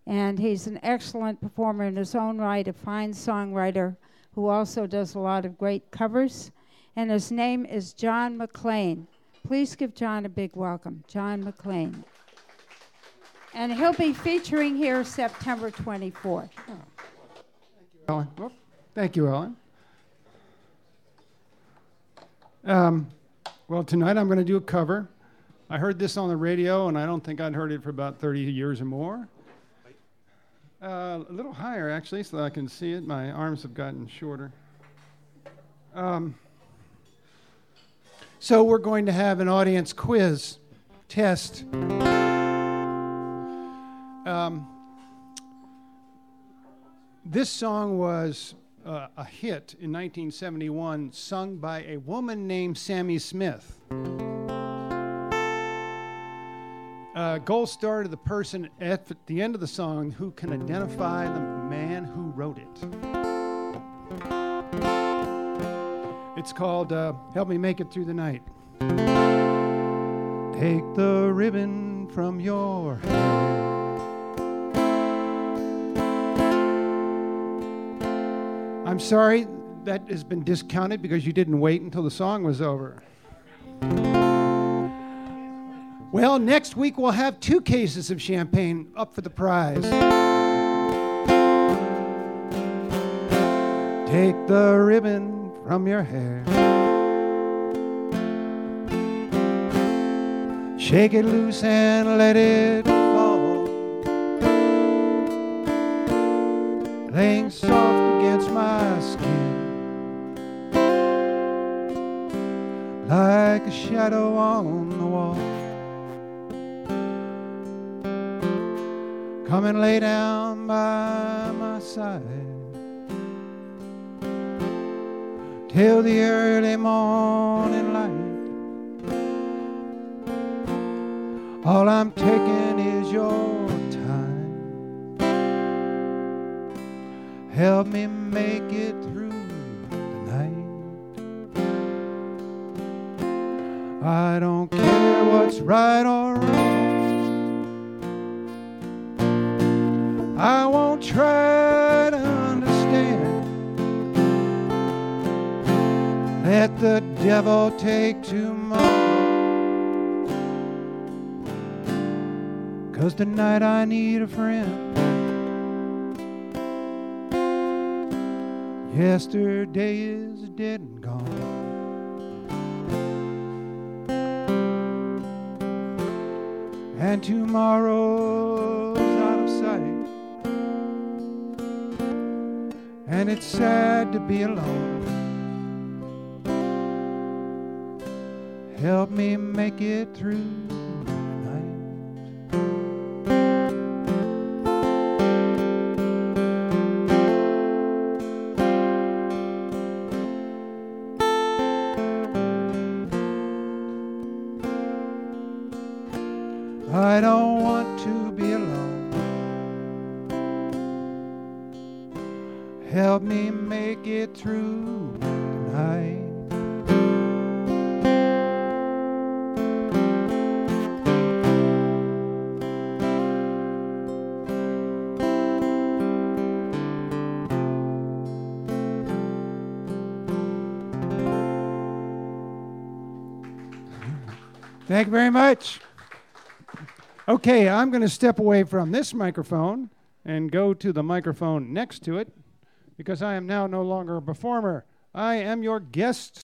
And he's an excellent performer in his own right, a fine songwriter who also does a lot of great covers. And his name is John McLean. Please give John a big welcome, John McLean. And he'll be featuring here September 24th. Oh. Thank you, Ellen. Oh, thank you, Ellen. Well, tonight I'm going to do a cover. I heard this on the radio, and I don't think I'd heard it for about 30 years or more. A little higher, actually, so that I can see it. My arms have gotten shorter. So we're going to have an audience quiz test. This song was a hit in 1971, sung by a woman named Sammy Smith. Gold star to the person at the end of the song who can identify the man who wrote it. It's called Help Me Make It Through the Night. Take the ribbon from your hair. I'm sorry, that has been discounted because you didn't wait until the song was over. Well, next week we'll have 2 cases of champagne up for the prize. Take the ribbon from your hair. Shake it loose and let it fall. Laying soft against my skin, like a shadow on the wall. Come and lay down by my side till the early morning light. All I'm taking is your time. Help me make it through the night. I don't care what's right or wrong. I won't try to understand. Let the devil take tomorrow. 'Cause tonight I need a friend. Yesterday is dead and gone. And tomorrow's out of sight. And it's sad to be alone. Help me make it through the night. I don't want to be alone. Help me make it through the night. Thank you very much. Okay, I'm going to step away from this microphone and go to the microphone next to it because I am now no longer a performer. I am your guest